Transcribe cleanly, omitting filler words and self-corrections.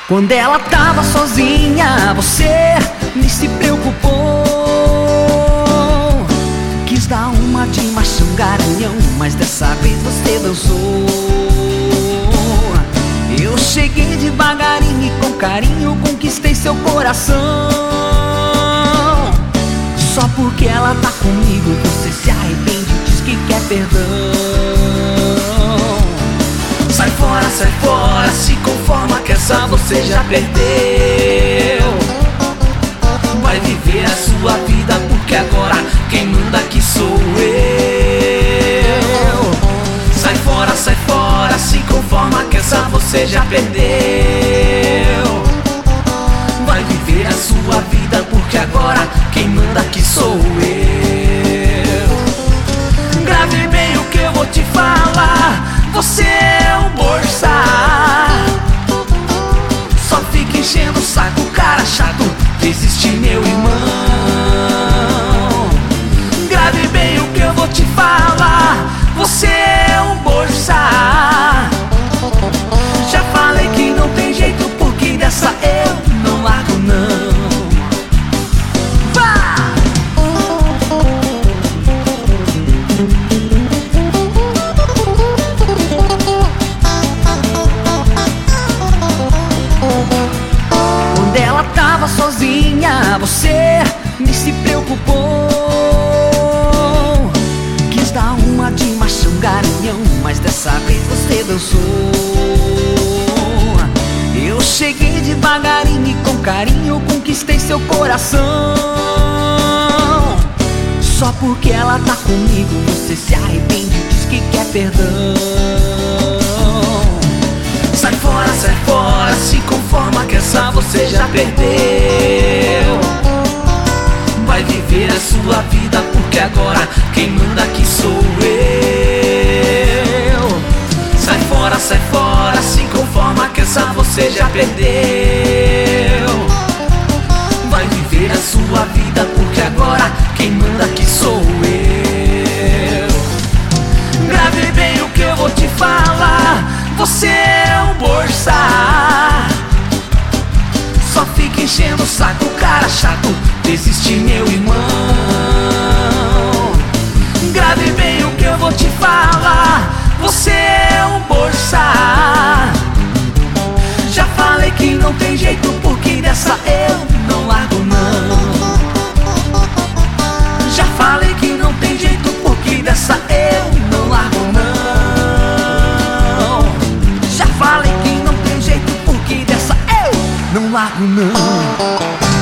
Quando ela tava sozinha, você nem se preocupou. Quis dar uma de machão garanhão, mas dessa vez você dançou. Eu cheguei devagarinho e com carinho conquistei seu coração. Só porque ela tá comigo você se arrepende e diz que quer perdão. Sai fora, se conforma que essa você já perdeu. Vai viver a sua vida porque agora quem manda aqui sou eu. Sai fora, se conforma que essa você já perdeu. Vai viver a sua vida porque agora quem manda aqui sou eu. Grave bem o que eu vou te falar, você é um borsa. Só fica enchendo o saco, cara chato, desiste meu irmão. Grave bem o que eu vou te falar, você é um borsa. Já falei que não tem jeito porque dessa eu não largo não. Quando ela tava sozinha, você nem se preocupou. Quis dar uma de machão garanhão, mas dessa vez você dançou. Eu cheguei devagarinho e com carinho conquistei seu coração. Só porque ela tá comigo você se arrepende e diz que quer perdão. Sai fora, se conforma que essa você já perdeu. Vai viver a sua vida porque agora quem manda aqui sou eu. Sai fora, se conforma que essa você já perdeu. Vai viver a sua vida porque agora quem manda aqui sou eu. Grave bem o que eu vou te falar, você é um borsa. Só fica enchendo o saco, cara chato, desiste meu irmão. Grave bem o que eu vou te falar, você é um borsa. Já falei que não tem jeito porque dessa eu não largo não. Já falei que não tem jeito porque dessa eu não largo não. Já falei que não tem jeito porque dessa eu não largo não.